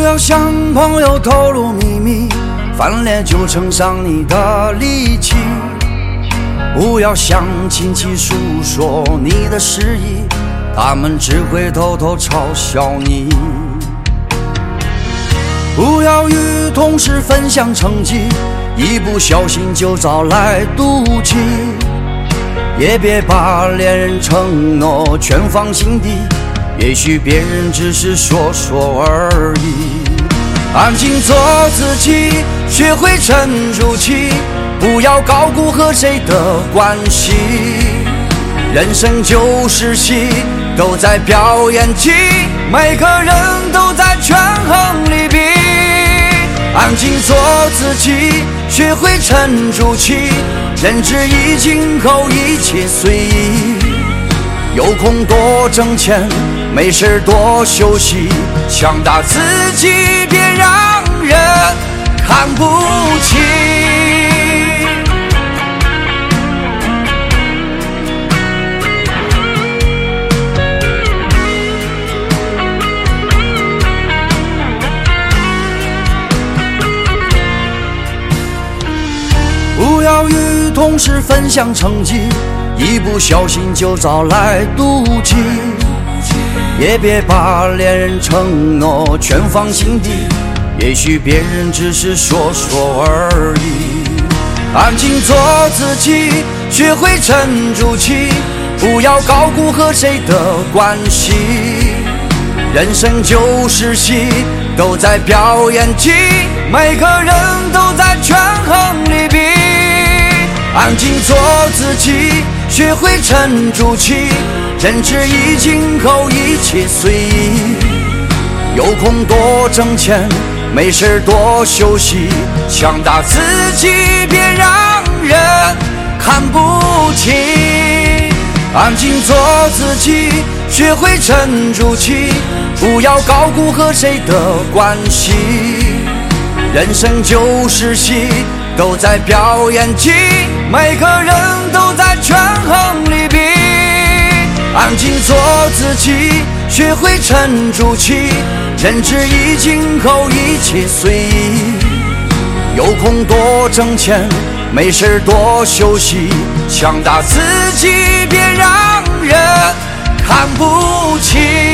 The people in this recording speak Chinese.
要向朋友透露秘密，翻脸就撑伤你的力气。不要向亲戚诉说你的失意，他们只会偷偷嘲笑你。不要与同事分享成绩，一不小心就招来妒忌。也别把恋人承诺全放心底，也许别人只是说说而已。安静做自己，学会沉住气，不要高估和谁的关系。人生就是戏，都在表演技，每个人都在权衡利弊。安静做自己，学会沉住气，仁至义尽后一切随意。有空多挣钱，没事多休息，强大自己，别让人看不起。不要与同事分享成绩，一不小心就招来妒忌。也别把恋人承诺全放心底，也许别人只是说说而已。安静做自己，学会沉住气，不要高估和谁的关系。人生就是戏，都在表演技，每个人都在权衡利弊。安静做自己，学会沉住气，仁至义尽后一切随意。有空多挣钱，没事多休息，强大自己，别让人看不起。安静做自己，学会沉住气，不要高估和谁的关系。人生就是戏，都在表演技，每个人都在权衡利弊。安静做自己，学会沉住气，仁至义尽后一切随意。有空多挣钱，没事多休息，强大自己，别让人看不起。